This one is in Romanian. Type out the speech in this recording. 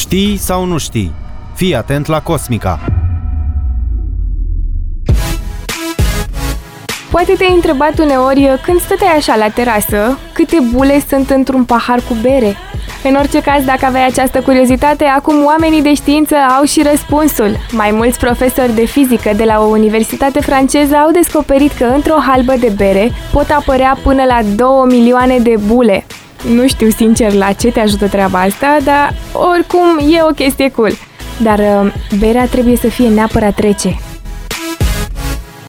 Știi sau nu știi? Fii atent la Cosmica! Poate te-ai întrebat uneori, când stăteai așa la terasă, câte bule sunt într-un pahar cu bere? În orice caz, dacă aveai această curiozitate, acum oamenii de știință au și răspunsul. Mai mulți profesori de fizică de la o universitate franceză au descoperit că într-o halbă de bere pot apărea până la 2 milioane de bule. Nu știu sincer la ce te ajută treaba asta, dar oricum e o chestie cool. Dar berea trebuie să fie neapărat rece.